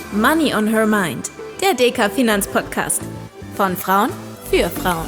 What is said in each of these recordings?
Money on Her Mind, der DK Finanzpodcast. Von Frauen für Frauen.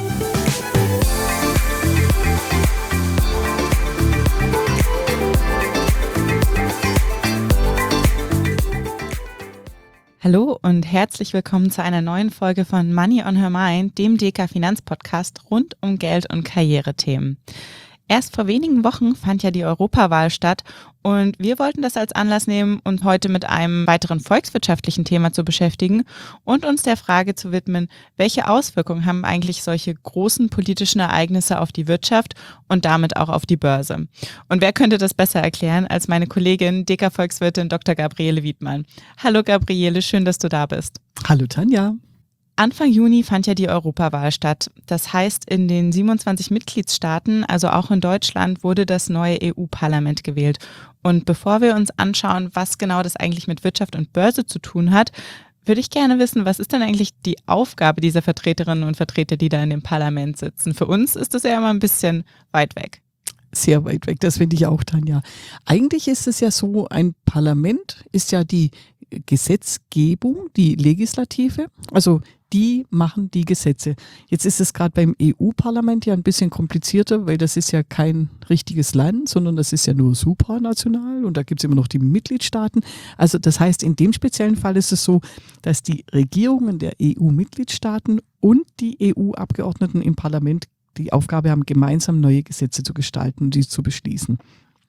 Hallo und herzlich willkommen zu einer neuen Folge von Money on Her Mind, dem DK Finanzpodcast rund um Geld- und Karrierethemen. Erst vor wenigen Wochen fand ja die Europawahl statt und wir wollten das als Anlass nehmen, uns heute mit einem weiteren volkswirtschaftlichen Thema zu beschäftigen und uns der Frage zu widmen, welche Auswirkungen haben eigentlich solche großen politischen Ereignisse auf die Wirtschaft und damit auch auf die Börse. Und wer könnte das besser erklären als meine Kollegin, DK-Volkswirtin Dr. Gabriele Wiedmann. Hallo Gabriele, schön, dass du da bist. Hallo Tanja. Anfang Juni fand ja die Europawahl statt. Das heißt, in den 27 Mitgliedstaaten, also auch in Deutschland, wurde das neue EU-Parlament gewählt. Und bevor wir uns anschauen, was genau das eigentlich mit Wirtschaft und Börse zu tun hat, würde ich gerne wissen, was ist denn eigentlich die Aufgabe dieser Vertreterinnen und Vertreter, die da in dem Parlament sitzen? Für uns ist das ja immer ein bisschen weit weg. Sehr weit weg, das finde ich auch, Tanja. Eigentlich ist es ja so, ein Parlament ist ja die Gesetzgebung, die Legislative, also die machen die Gesetze. Jetzt ist es gerade beim EU-Parlament ja ein bisschen komplizierter, weil das ist ja kein richtiges Land, sondern das ist ja nur supranational und da gibt es immer noch die Mitgliedstaaten. Also das heißt, in dem speziellen Fall ist es so, dass die Regierungen der EU-Mitgliedstaaten und die EU-Abgeordneten im Parlament die Aufgabe haben, gemeinsam neue Gesetze zu gestalten und die zu beschließen.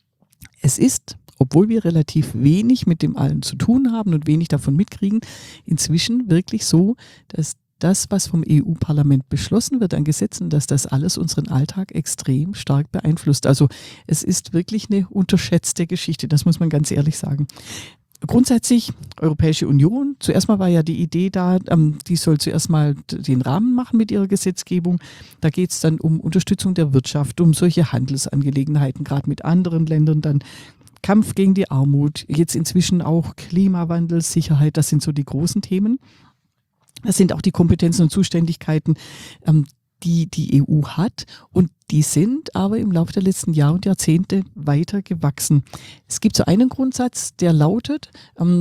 Es ist, obwohl wir relativ wenig mit dem allen zu tun haben und wenig davon mitkriegen, inzwischen wirklich so, dass das, was vom EU-Parlament beschlossen wird an Gesetzen, dass das alles unseren Alltag extrem stark beeinflusst. Also es ist wirklich eine unterschätzte Geschichte, das muss man ganz ehrlich sagen. Grundsätzlich Europäische Union, zuerst mal war ja die Idee da, die soll zuerst mal den Rahmen machen mit ihrer Gesetzgebung. Da geht es dann um Unterstützung der Wirtschaft, um solche Handelsangelegenheiten, gerade mit anderen Ländern, dann Kampf gegen die Armut, jetzt inzwischen auch Klimawandel, Sicherheit, das sind so die großen Themen. Das sind auch die Kompetenzen und Zuständigkeiten, die die EU hat und die sind aber im Laufe der letzten Jahre und Jahrzehnte weiter gewachsen. Es gibt so einen Grundsatz, der lautet,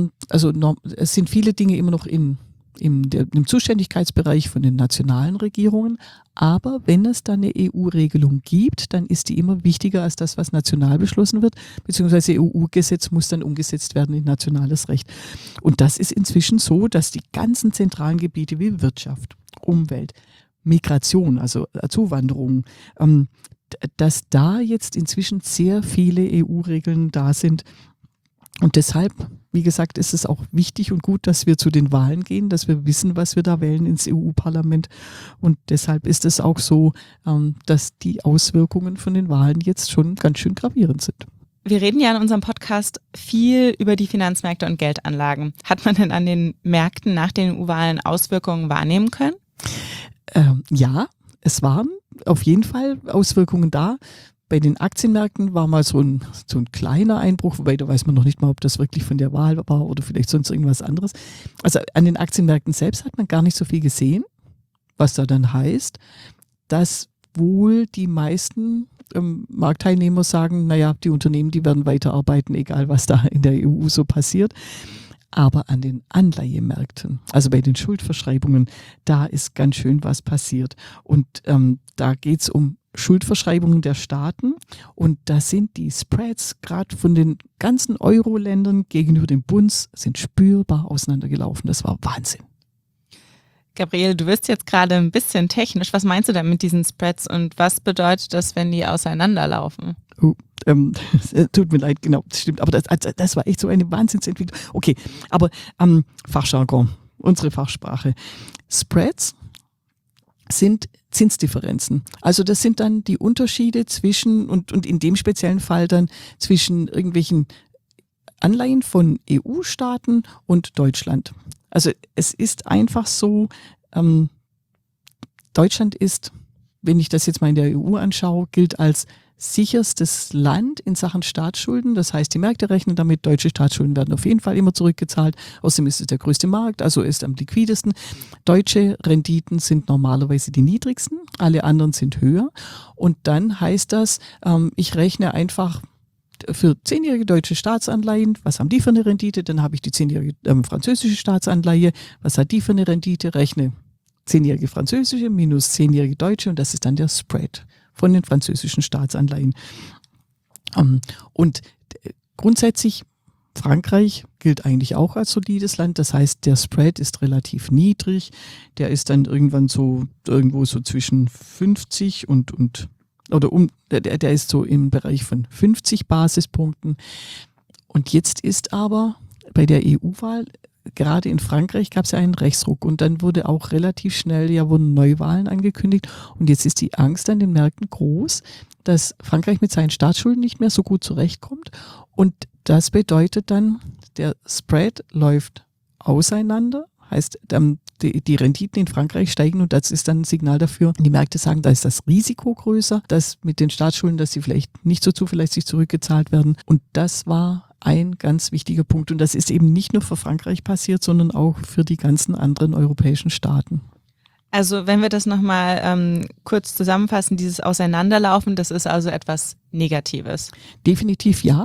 es sind viele Dinge immer noch im Zuständigkeitsbereich von den nationalen Regierungen, aber wenn es dann eine EU-Regelung gibt, dann ist die immer wichtiger als das, was national beschlossen wird, beziehungsweise EU-Gesetz muss dann umgesetzt werden in nationales Recht. Und das ist inzwischen so, dass die ganzen zentralen Gebiete wie Wirtschaft, Umwelt, Migration, also Zuwanderung, dass da jetzt inzwischen sehr viele EU-Regeln da sind. Und deshalb, wie gesagt, ist es auch wichtig und gut, dass wir zu den Wahlen gehen, dass wir wissen, was wir da wählen ins EU-Parlament. Und deshalb ist es auch so, dass die Auswirkungen von den Wahlen jetzt schon ganz schön gravierend sind. Wir reden ja in unserem Podcast viel über die Finanzmärkte und Geldanlagen. Hat man denn an den Märkten nach den EU-Wahlen Auswirkungen wahrnehmen können? Ja, es waren auf jeden Fall Auswirkungen da. Bei den Aktienmärkten war mal so ein kleiner Einbruch, wobei da weiß man noch nicht mal, ob das wirklich von der Wahl war oder vielleicht sonst irgendwas anderes. Also an den Aktienmärkten selbst hat man gar nicht so viel gesehen, was da dann heißt, dass wohl die meisten Marktteilnehmer sagen, naja, die Unternehmen, die werden weiterarbeiten, egal was da in der EU so passiert. Aber an den Anleihemärkten, also bei den Schuldverschreibungen, da ist ganz schön was passiert. Und da geht es um Schuldverschreibungen der Staaten und da sind die Spreads gerade von den ganzen Euro-Ländern gegenüber dem Bund sind spürbar auseinandergelaufen. Das war Wahnsinn. Gabriele, du wirst jetzt gerade ein bisschen technisch. Was meinst du denn mit diesen Spreads und was bedeutet das, wenn die auseinanderlaufen? Tut mir leid, genau, das stimmt. Aber das war echt so eine Wahnsinnsentwicklung. Okay, aber Fachjargon, unsere Fachsprache. Spreads sind Zinsdifferenzen. Also das sind dann die Unterschiede zwischen, und in dem speziellen Fall dann zwischen irgendwelchen Anleihen von EU-Staaten und Deutschland. Also es ist einfach so, Deutschland ist, wenn ich das jetzt mal in der EU anschaue, gilt als sicherstes Land in Sachen Staatsschulden. Das heißt, die Märkte rechnen damit, deutsche Staatsschulden werden auf jeden Fall immer zurückgezahlt. Außerdem ist es der größte Markt, also ist am liquidesten. Deutsche Renditen sind normalerweise die niedrigsten, alle anderen sind höher. Und dann heißt das, ich rechne einfach für 10-jährige deutsche Staatsanleihen, was haben die für eine Rendite? Dann habe ich die 10-jährige französische Staatsanleihe, was hat die für eine Rendite? Rechne 10-jährige französische minus 10-jährige deutsche und das ist dann der Spread von den französischen Staatsanleihen. Und grundsätzlich Frankreich gilt eigentlich auch als solides Land. Das heißt, der Spread ist relativ niedrig. Der ist dann irgendwann irgendwo so zwischen 50 der ist so im Bereich von 50 Basispunkten. Und jetzt ist aber bei der EU-Wahl, gerade in Frankreich gab es ja einen Rechtsruck und dann wurde auch relativ schnell, wurden Neuwahlen angekündigt und jetzt ist die Angst an den Märkten groß, dass Frankreich mit seinen Staatsschulden nicht mehr so gut zurechtkommt und das bedeutet dann, der Spread läuft auseinander, heißt die Renditen in Frankreich steigen und das ist dann ein Signal dafür. Die Märkte sagen, da ist das Risiko größer, dass mit den Staatsschulden, dass sie vielleicht nicht so zuverlässig zurückgezahlt werden und das war ein ganz wichtiger Punkt und das ist eben nicht nur für Frankreich passiert, sondern auch für die ganzen anderen europäischen Staaten. Also wenn wir das nochmal kurz zusammenfassen, dieses Auseinanderlaufen, das ist also etwas Negatives. Definitiv ja.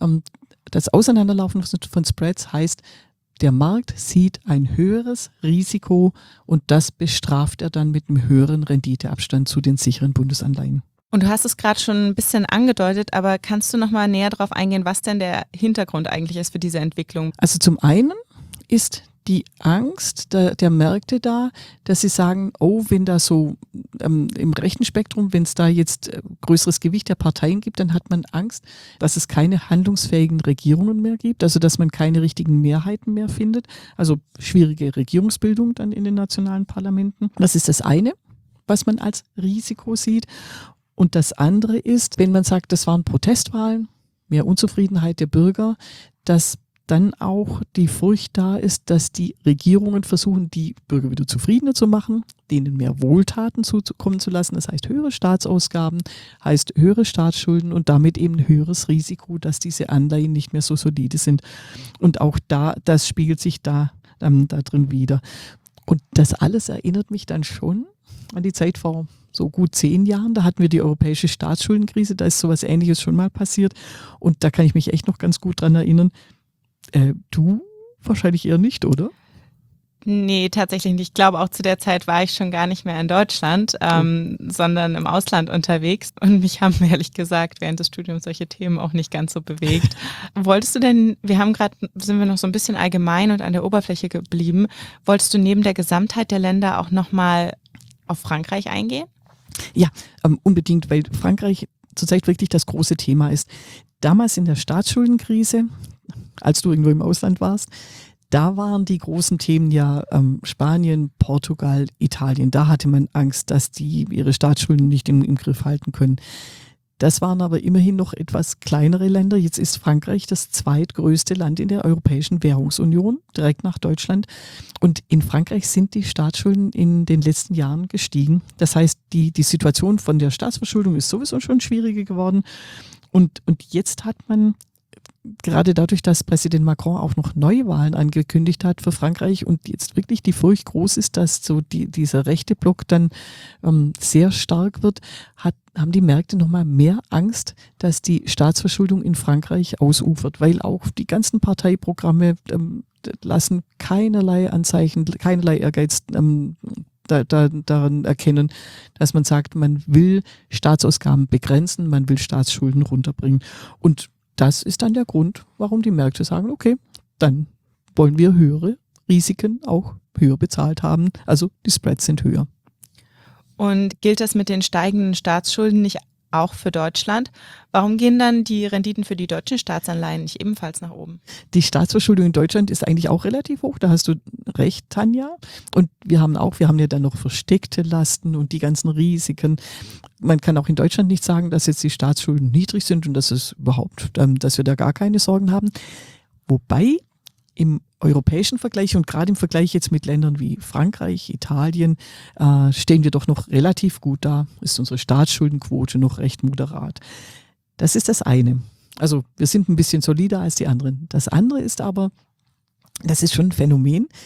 Das Auseinanderlaufen von Spreads heißt, der Markt sieht ein höheres Risiko und das bestraft er dann mit einem höheren Renditeabstand zu den sicheren Bundesanleihen. Und du hast es gerade schon ein bisschen angedeutet, aber kannst du nochmal näher darauf eingehen, was denn der Hintergrund eigentlich ist für diese Entwicklung? Also zum einen ist die Angst der Märkte da, dass sie sagen, wenn da so im rechten Spektrum, wenn es da jetzt größeres Gewicht der Parteien gibt, dann hat man Angst, dass es keine handlungsfähigen Regierungen mehr gibt, also dass man keine richtigen Mehrheiten mehr findet, also schwierige Regierungsbildung dann in den nationalen Parlamenten. Das ist das eine, was man als Risiko sieht. Und das andere ist, wenn man sagt, das waren Protestwahlen, mehr Unzufriedenheit der Bürger, dass dann auch die Furcht da ist, dass die Regierungen versuchen, die Bürger wieder zufriedener zu machen, denen mehr Wohltaten zukommen zu lassen. Das heißt höhere Staatsausgaben, heißt höhere Staatsschulden und damit eben ein höheres Risiko, dass diese Anleihen nicht mehr so solide sind. Und auch das spiegelt sich da drin wieder. Und das alles erinnert mich dann schon an die Zeit vor so gut 10 Jahren. Da hatten wir die europäische Staatsschuldenkrise, da ist sowas Ähnliches schon mal passiert. Und da kann ich mich echt noch ganz gut dran erinnern. Du wahrscheinlich eher nicht, oder? Nee, tatsächlich nicht. Ich glaube, auch zu der Zeit war ich schon gar nicht mehr in Deutschland, sondern im Ausland unterwegs. Und mich haben ehrlich gesagt während des Studiums solche Themen auch nicht ganz so bewegt. Wolltest du denn, sind wir noch so ein bisschen allgemein und an der Oberfläche geblieben, wolltest du neben der Gesamtheit der Länder auch nochmal auf Frankreich eingehen? Ja, unbedingt, weil Frankreich zurzeit wirklich das große Thema ist. Damals in der Staatsschuldenkrise, als du irgendwo im Ausland warst, da waren die großen Themen ja Spanien, Portugal, Italien. Da hatte man Angst, dass die ihre Staatsschulden nicht im Griff halten können. Das waren aber immerhin noch etwas kleinere Länder. Jetzt ist Frankreich das zweitgrößte Land in der Europäischen Währungsunion, direkt nach Deutschland. Und in Frankreich sind die Staatsschulden in den letzten Jahren gestiegen. Das heißt, die Situation von der Staatsverschuldung ist sowieso schon schwieriger geworden. Und jetzt hat man gerade dadurch, dass Präsident Macron auch noch Neuwahlen angekündigt hat für Frankreich und jetzt wirklich die Furcht groß ist, dass so dieser rechte Block dann sehr stark wird, haben die Märkte nochmal mehr Angst, dass die Staatsverschuldung in Frankreich ausufert, weil auch die ganzen Parteiprogramme lassen keinerlei Anzeichen, keinerlei Ehrgeiz daran erkennen, dass man sagt, man will Staatsausgaben begrenzen, man will Staatsschulden runterbringen. Und das ist dann der Grund, warum die Märkte sagen, okay, dann wollen wir höhere Risiken auch höher bezahlt haben. Also die Spreads sind höher. Und gilt das mit den steigenden Staatsschulden nicht auch für Deutschland? Warum gehen dann die Renditen für die deutschen Staatsanleihen nicht ebenfalls nach oben? Die Staatsverschuldung in Deutschland ist eigentlich auch relativ hoch, da hast du recht, Tanja. Und wir haben ja dann noch versteckte Lasten und die ganzen Risiken. Man kann auch in Deutschland nicht sagen, dass jetzt die Staatsschulden niedrig sind und dass wir da gar keine Sorgen haben. Wobei im europäischen Vergleich und gerade im Vergleich jetzt mit Ländern wie Frankreich, Italien, stehen wir doch noch relativ gut da. Ist unsere Staatsschuldenquote noch recht moderat. Das ist das eine. Also wir sind ein bisschen solider als die anderen. Das andere ist aber, das ist schon ein Phänomen,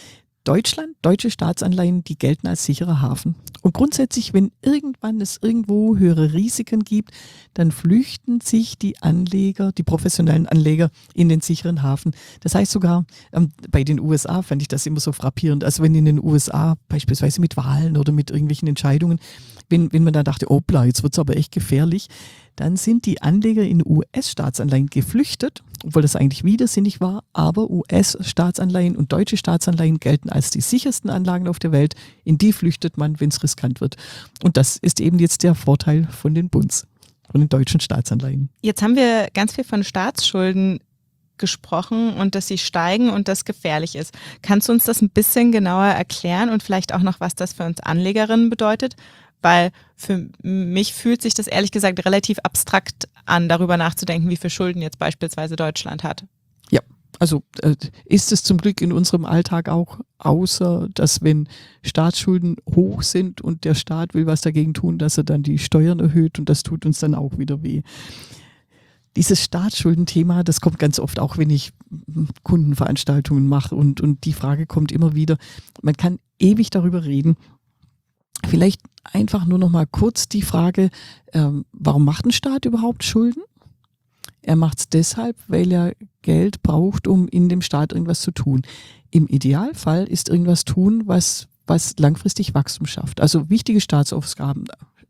Deutschland, deutsche Staatsanleihen, die gelten als sicherer Hafen. Und grundsätzlich, wenn irgendwann es irgendwo höhere Risiken gibt, dann flüchten sich die Anleger, die professionellen Anleger in den sicheren Hafen. Das heißt sogar, bei den USA fand ich das immer so frappierend. Also wenn in den USA beispielsweise mit Wahlen oder mit irgendwelchen Entscheidungen, wenn man da dachte, hoppla, jetzt wird es aber echt gefährlich, dann sind die Anleger in US-Staatsanleihen geflüchtet, obwohl das eigentlich widersinnig war, aber US-Staatsanleihen und deutsche Staatsanleihen gelten als die sichersten Anlagen auf der Welt. In die flüchtet man, wenn es riskant wird. Und das ist eben jetzt der Vorteil von den Bunds, von den deutschen Staatsanleihen. Jetzt haben wir ganz viel von Staatsschulden gesprochen und dass sie steigen und das gefährlich ist. Kannst du uns das ein bisschen genauer erklären und vielleicht auch noch, was das für uns Anlegerinnen bedeutet? Weil für mich fühlt sich das ehrlich gesagt relativ abstrakt an, darüber nachzudenken, wie viel Schulden jetzt beispielsweise Deutschland hat. Ja, also ist es zum Glück in unserem Alltag auch, außer dass wenn Staatsschulden hoch sind und der Staat will was dagegen tun, dass er dann die Steuern erhöht und das tut uns dann auch wieder weh. Dieses Staatsschuldenthema, das kommt ganz oft auch, wenn ich Kundenveranstaltungen mache und die Frage kommt immer wieder, man kann ewig darüber reden. Vielleicht einfach nur noch mal kurz die Frage, warum macht ein Staat überhaupt Schulden? Er macht es deshalb, weil er Geld braucht, um in dem Staat irgendwas zu tun. Im Idealfall ist irgendwas tun, was langfristig Wachstum schafft. Also wichtige Staatsaufgaben,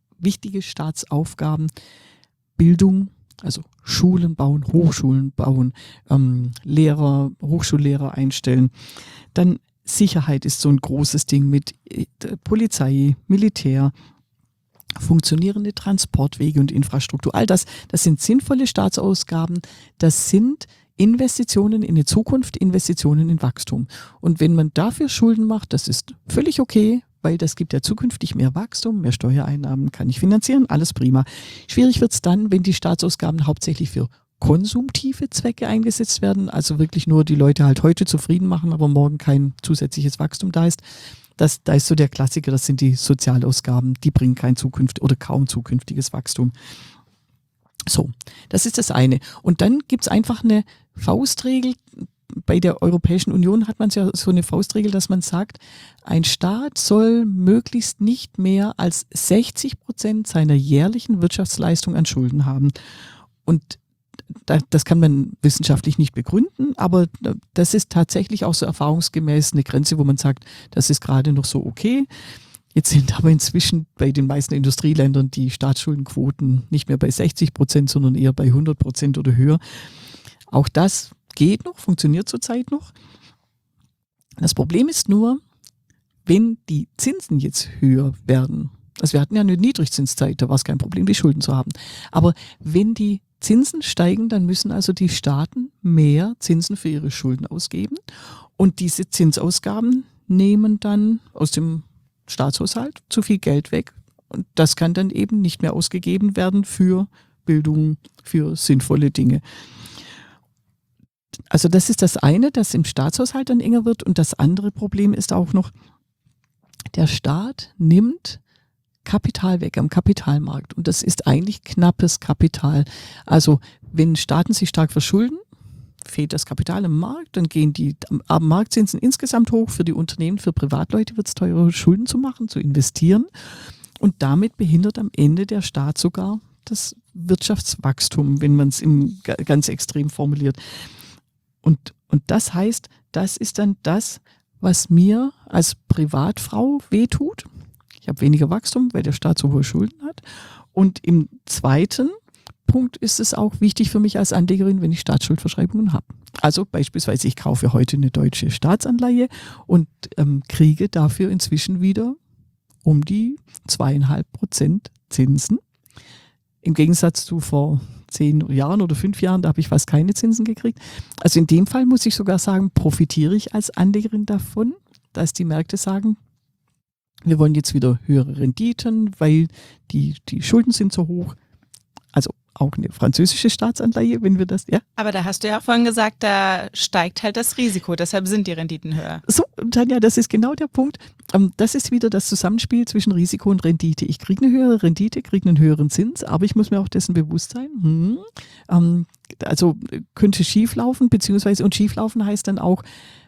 Bildung, also Schulen bauen, Hochschulen bauen, Hochschullehrer einstellen. Dann Sicherheit ist so ein großes Ding mit Polizei, Militär, funktionierende Transportwege und Infrastruktur. All das sind sinnvolle Staatsausgaben. Das sind Investitionen in die Zukunft, Investitionen in Wachstum. Und wenn man dafür Schulden macht, das ist völlig okay, weil das gibt ja zukünftig mehr Wachstum, mehr Steuereinnahmen, kann ich finanzieren, alles prima. Schwierig wird es dann, wenn die Staatsausgaben hauptsächlich für konsumtive Zwecke eingesetzt werden, also wirklich nur die Leute halt heute zufrieden machen, aber morgen kein zusätzliches Wachstum da ist. Da ist so der Klassiker, das sind die Sozialausgaben, die bringen kein oder kaum zukünftiges Wachstum. So, das ist das eine. Und dann gibt es einfach eine Faustregel. Bei der Europäischen Union hat man ja so eine Faustregel, dass man sagt, ein Staat soll möglichst nicht mehr als 60% seiner jährlichen Wirtschaftsleistung an Schulden haben. Und das kann man wissenschaftlich nicht begründen, aber das ist tatsächlich auch so erfahrungsgemäß eine Grenze, wo man sagt, das ist gerade noch so okay. Jetzt sind aber inzwischen bei den meisten Industrieländern die Staatsschuldenquoten nicht mehr bei 60%, sondern eher bei 100% oder höher. Auch das geht noch, funktioniert zurzeit noch. Das Problem ist nur, wenn die Zinsen jetzt höher werden. Also wir hatten ja eine Niedrigzinszeit, da war es kein Problem, die Schulden zu haben. Aber wenn die Zinsen steigen, dann müssen also die Staaten mehr Zinsen für ihre Schulden ausgeben. Und diese Zinsausgaben nehmen dann aus dem Staatshaushalt zu viel Geld weg. Und das kann dann eben nicht mehr ausgegeben werden für Bildung, für sinnvolle Dinge. Also das ist das eine, dass im Staatshaushalt dann enger wird. Und das andere Problem ist auch noch, der Staat nimmt Kapital weg am Kapitalmarkt. Und das ist eigentlich knappes Kapital. Also wenn Staaten sich stark verschulden, fehlt das Kapital im Markt, dann gehen die Marktzinsen insgesamt hoch. Für die Unternehmen, für Privatleute wird es teurer, Schulden zu machen, zu investieren. Und damit behindert am Ende der Staat sogar das Wirtschaftswachstum, wenn man es ganz extrem formuliert. Und das heißt, das ist dann das, was mir als Privatfrau wehtut. Ich habe weniger Wachstum, weil der Staat so hohe Schulden hat. Und im zweiten Punkt ist es auch wichtig für mich als Anlegerin, wenn ich Staatsschuldverschreibungen habe. Also beispielsweise, ich kaufe heute eine deutsche Staatsanleihe und kriege dafür inzwischen wieder um die 2,5% Zinsen. Im Gegensatz zu vor 10 Jahren oder 5 Jahren, da habe ich fast keine Zinsen gekriegt. Also in dem Fall muss ich sogar sagen, profitiere ich als Anlegerin davon, dass die Märkte sagen, wir wollen jetzt wieder höhere Renditen, weil die Schulden sind so hoch. Also auch eine französische Staatsanleihe, wenn wir das, ja. Aber da hast du ja auch vorhin gesagt, da steigt halt das Risiko, deshalb sind die Renditen höher. So, Tanja, das ist genau der Punkt. Das ist wieder das Zusammenspiel zwischen Risiko und Rendite. Ich kriege eine höhere Rendite, kriege einen höheren Zins, aber ich muss mir auch dessen bewusst sein. Also könnte schief laufen, beziehungsweise, und schief laufen heißt dann auch,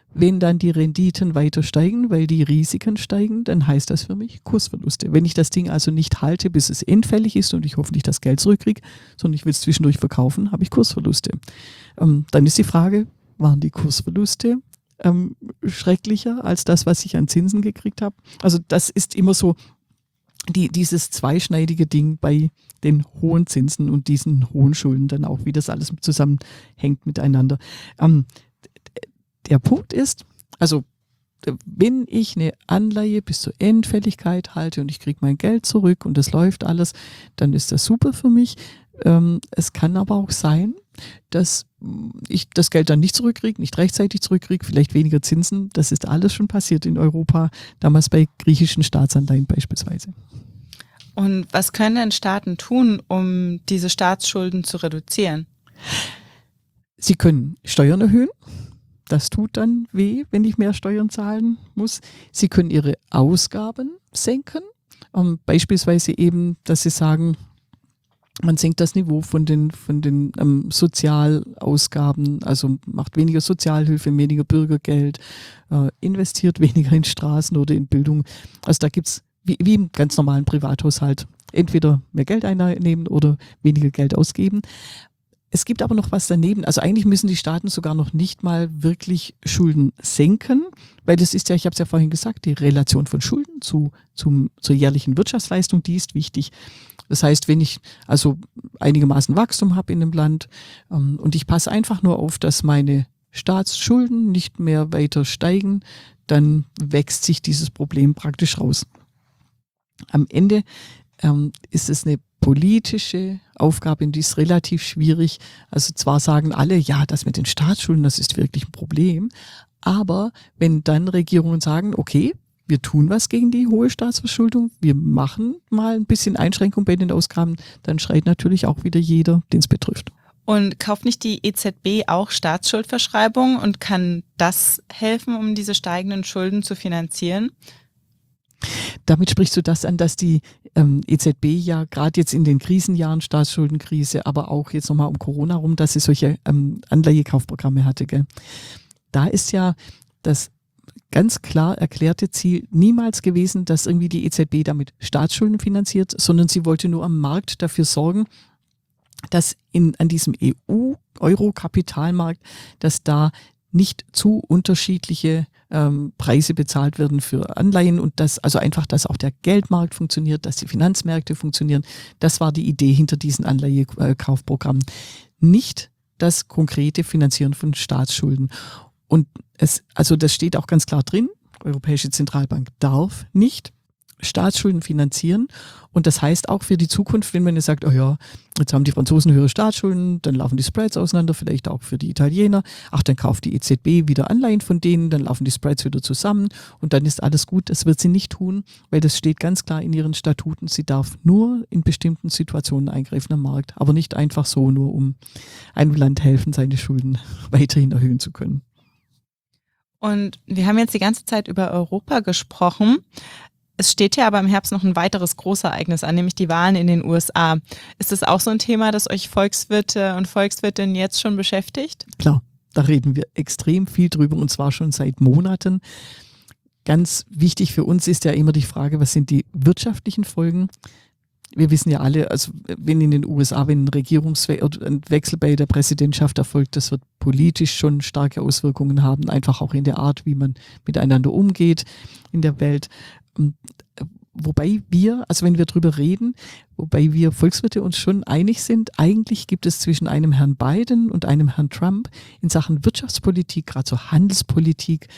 Wenn dann die Renditen weiter steigen, weil die Risiken steigen, dann heißt das für mich Kursverluste. Wenn ich das Ding also nicht halte, bis es endfällig ist und ich hoffentlich das Geld zurückkriege, sondern ich will es zwischendurch verkaufen, habe ich Kursverluste. Dann ist die Frage, waren die Kursverluste schrecklicher als das, was ich an Zinsen gekriegt habe? Also das ist immer so dieses zweischneidige Ding bei den hohen Zinsen und diesen hohen Schulden dann auch, wie das alles zusammenhängt miteinander. Der Punkt ist, also wenn ich eine Anleihe bis zur Endfälligkeit halte und ich kriege mein Geld zurück und das läuft alles, dann ist das super für mich. Es kann aber auch sein, dass ich das Geld dann nicht zurückkriege, nicht rechtzeitig zurückkriege, vielleicht weniger Zinsen. Das ist alles schon passiert in Europa, damals bei griechischen Staatsanleihen beispielsweise. Und was können denn Staaten tun, um diese Staatsschulden zu reduzieren? Sie können Steuern erhöhen. Das tut dann weh, wenn ich mehr Steuern zahlen muss. Sie können ihre Ausgaben senken. Beispielsweise eben, dass sie sagen, man senkt das Niveau von den Sozialausgaben, also macht weniger Sozialhilfe, weniger Bürgergeld, investiert weniger in Straßen oder in Bildung. Also da gibt es wie im ganz normalen Privathaushalt entweder mehr Geld einnehmen oder weniger Geld ausgeben. Es gibt aber noch was daneben. Also eigentlich müssen die Staaten sogar noch nicht mal wirklich Schulden senken, weil das ist ja, ich habe es ja vorhin gesagt, die Relation von Schulden zur jährlichen Wirtschaftsleistung, die ist wichtig. Das heißt, wenn ich also einigermaßen Wachstum habe in einem Land und ich passe einfach nur auf, dass meine Staatsschulden nicht mehr weiter steigen, dann wächst sich dieses Problem praktisch raus. Am Ende ist es eine politische Aufgabe, und die ist relativ schwierig. Also zwar sagen alle, ja, das mit den Staatsschulden, das ist wirklich ein Problem, aber wenn dann Regierungen sagen, okay, wir tun was gegen die hohe Staatsverschuldung, wir machen mal ein bisschen Einschränkung bei den Ausgaben, dann schreit natürlich auch wieder jeder, den es betrifft. Und kauft nicht die EZB auch Staatsschuldverschreibungen und kann das helfen, um diese steigenden Schulden zu finanzieren? Damit sprichst du das an, dass die EZB ja gerade jetzt in den Krisenjahren, Staatsschuldenkrise, aber auch jetzt nochmal um Corona rum, dass sie solche Anleihekaufprogramme hatte. Gell? Da ist ja das ganz klar erklärte Ziel niemals gewesen, dass irgendwie die EZB damit Staatsschulden finanziert, sondern sie wollte nur am Markt dafür sorgen, dass an diesem EU-Euro-Kapitalmarkt, dass da nicht zu unterschiedliche Preise bezahlt werden für Anleihen und dass also einfach, dass auch der Geldmarkt funktioniert, dass die Finanzmärkte funktionieren. Das war die Idee hinter diesen Anleihekaufprogrammen. Nicht das konkrete Finanzieren von Staatsschulden. Und also das steht auch ganz klar drin, Europäische Zentralbank darf nicht Staatsschulden finanzieren. Und das heißt auch für die Zukunft, wenn man jetzt sagt, oh ja, jetzt haben die Franzosen höhere Staatsschulden, dann laufen die Spreads auseinander, vielleicht auch für die Italiener. Ach, dann kauft die EZB wieder Anleihen von denen, dann laufen die Spreads wieder zusammen und dann ist alles gut. Das wird sie nicht tun, weil das steht ganz klar in ihren Statuten. Sie darf nur in bestimmten Situationen eingreifen am Markt, aber nicht einfach so, nur um einem Land helfen, seine Schulden weiterhin erhöhen zu können. Und wir haben jetzt die ganze Zeit über Europa gesprochen. Es steht ja aber im Herbst noch ein weiteres Großereignis an, nämlich die Wahlen in den USA. Ist das auch so ein Thema, das euch Volkswirte und Volkswirtinnen jetzt schon beschäftigt? Klar, da reden wir extrem viel drüber und zwar schon seit Monaten. Ganz wichtig für uns ist ja immer die Frage, was sind die wirtschaftlichen Folgen? Wir wissen ja alle, also wenn in den USA, wenn ein Regierungswechsel bei der Präsidentschaft erfolgt, das wird politisch schon starke Auswirkungen haben, einfach auch in der Art, wie man miteinander umgeht in der Welt. Wobei wir, also wenn wir drüber reden, wobei wir Volkswirte uns schon einig sind, eigentlich gibt es zwischen einem Herrn Biden und einem Herrn Trump in Sachen Wirtschaftspolitik, gerade so Handelspolitik,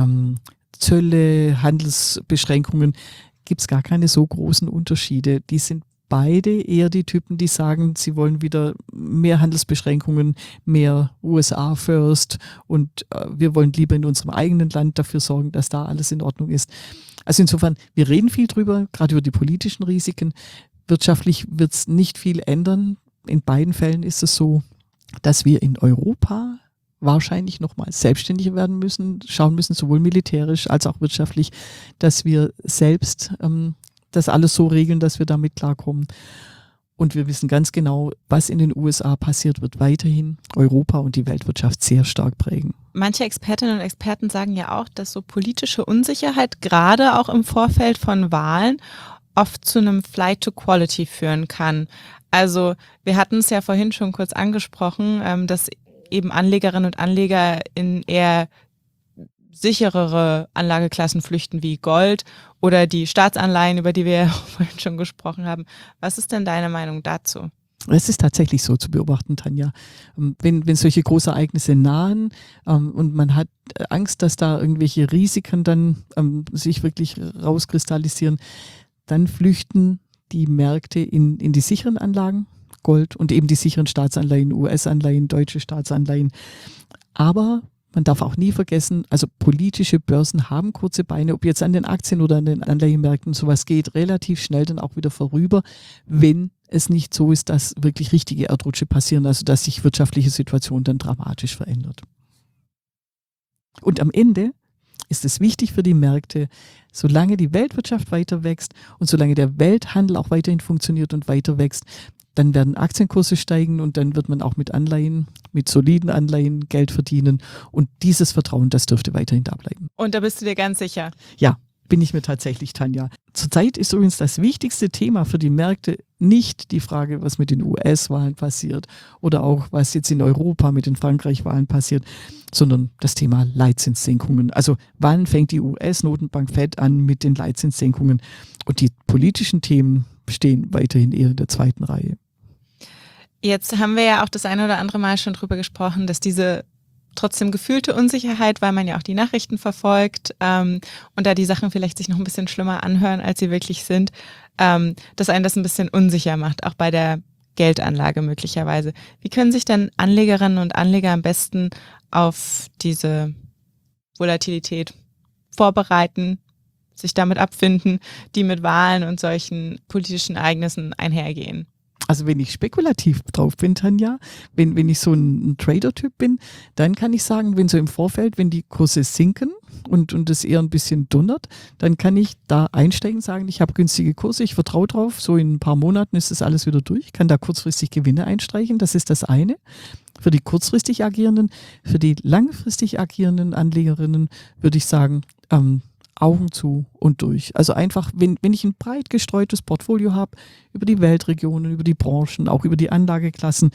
Zölle, Handelsbeschränkungen, gibt es gar keine so großen Unterschiede. Die sind beide eher die Typen, die sagen, sie wollen wieder mehr Handelsbeschränkungen, mehr USA first und wir wollen lieber in unserem eigenen Land dafür sorgen, dass da alles in Ordnung ist. Also insofern, wir reden viel drüber, gerade über die politischen Risiken. Wirtschaftlich wird es nicht viel ändern. In beiden Fällen ist es so, dass wir in Europa wahrscheinlich nochmal selbstständiger werden müssen, schauen müssen, sowohl militärisch als auch wirtschaftlich, dass wir selbst das alles so regeln, dass wir damit klarkommen. Und wir wissen ganz genau, was in den USA passiert, wird weiterhin Europa und die Weltwirtschaft sehr stark prägen. Manche Expertinnen und Experten sagen ja auch, dass so politische Unsicherheit gerade auch im Vorfeld von Wahlen oft zu einem Flight to Quality führen kann. Also wir hatten es ja vorhin schon kurz angesprochen, dass eben Anlegerinnen und Anleger in eher sicherere Anlageklassen flüchten wie Gold oder die Staatsanleihen, über die wir ja vorhin schon gesprochen haben. Was ist denn deine Meinung dazu? Es ist tatsächlich so zu beobachten, Tanja. Wenn solche Großereignisse nahen und man hat Angst, dass da irgendwelche Risiken dann sich wirklich rauskristallisieren, dann flüchten die Märkte in die sicheren Anlagen, Gold und eben die sicheren Staatsanleihen, US-Anleihen, deutsche Staatsanleihen. Aber man darf auch nie vergessen, also politische Börsen haben kurze Beine, ob jetzt an den Aktien oder an den Anleihenmärkten, sowas geht relativ schnell dann auch wieder vorüber, wenn es nicht so ist, dass wirklich richtige Erdrutsche passieren, also dass sich wirtschaftliche Situation dann dramatisch verändert. Und am Ende ist es wichtig für die Märkte, solange die Weltwirtschaft weiter wächst und solange der Welthandel auch weiterhin funktioniert und weiter wächst, dann werden Aktienkurse steigen und dann wird man auch mit Anleihen, mit soliden Anleihen Geld verdienen. Und dieses Vertrauen, das dürfte weiterhin da bleiben. Und da bist du dir ganz sicher? Ja, bin ich mir tatsächlich, Tanja. Zurzeit ist übrigens das wichtigste Thema für die Märkte nicht die Frage, was mit den US-Wahlen passiert oder auch was jetzt in Europa mit den Frankreich-Wahlen passiert, sondern das Thema Leitzinssenkungen. Also wann fängt die US-Notenbank Fed an mit den Leitzinssenkungen? Und die politischen Themen stehen weiterhin eher in der zweiten Reihe. Jetzt haben wir ja auch das eine oder andere Mal schon drüber gesprochen, dass diese trotzdem gefühlte Unsicherheit, weil man ja auch die Nachrichten verfolgt und da die Sachen vielleicht sich noch ein bisschen schlimmer anhören, als sie wirklich sind, dass einen das ein bisschen unsicher macht, auch bei der Geldanlage möglicherweise. Wie können sich denn Anlegerinnen und Anleger am besten auf diese Volatilität vorbereiten, sich damit abfinden, die mit Wahlen und solchen politischen Ereignissen einhergehen? Also wenn ich spekulativ drauf bin, Tanja, wenn ich so ein Trader-Typ bin, dann kann ich sagen, wenn so im Vorfeld, wenn die Kurse sinken und es eher ein bisschen donnert, dann kann ich da einsteigen und sagen, ich habe günstige Kurse, ich vertraue drauf, so in ein paar Monaten ist das alles wieder durch, kann da kurzfristig Gewinne einstreichen, das ist das eine. Für die kurzfristig agierenden, für die langfristig agierenden Anlegerinnen würde ich sagen, Augen zu und durch. Also einfach, wenn ich ein breit gestreutes Portfolio habe, über die Weltregionen, über die Branchen, auch über die Anlageklassen,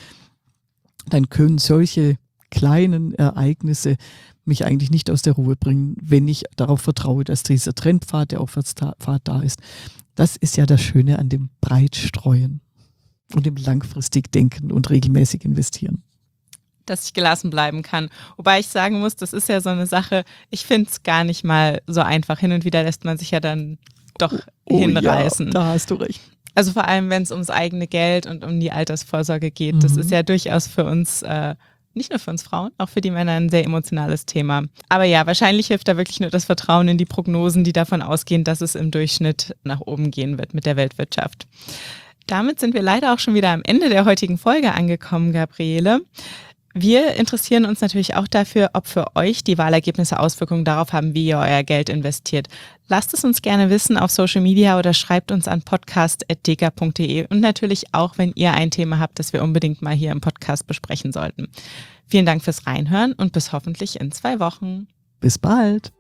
dann können solche kleinen Ereignisse mich eigentlich nicht aus der Ruhe bringen, wenn ich darauf vertraue, dass dieser Trendpfad, der Aufwärtspfad da ist. Das ist ja das Schöne an dem Breitstreuen und dem langfristig Denken und regelmäßig investieren. Dass ich gelassen bleiben kann. Wobei ich sagen muss, das ist ja so eine Sache, ich finde es gar nicht mal so einfach. Hin und wieder lässt man sich ja dann doch hinreißen. Ja, da hast du recht. Also vor allem, wenn es ums eigene Geld und um die Altersvorsorge geht. Das ist ja durchaus für uns, nicht nur für uns Frauen, auch für die Männer ein sehr emotionales Thema. Aber ja, wahrscheinlich hilft da wirklich nur das Vertrauen in die Prognosen, die davon ausgehen, dass es im Durchschnitt nach oben gehen wird mit der Weltwirtschaft. Damit sind wir leider auch schon wieder am Ende der heutigen Folge angekommen, Gabriele. Wir interessieren uns natürlich auch dafür, ob für euch die Wahlergebnisse Auswirkungen darauf haben, wie ihr euer Geld investiert. Lasst es uns gerne wissen auf Social Media oder schreibt uns an podcast@deka.de und natürlich auch, wenn ihr ein Thema habt, das wir unbedingt mal hier im Podcast besprechen sollten. Vielen Dank fürs Reinhören und bis hoffentlich in 2 Wochen. Bis bald.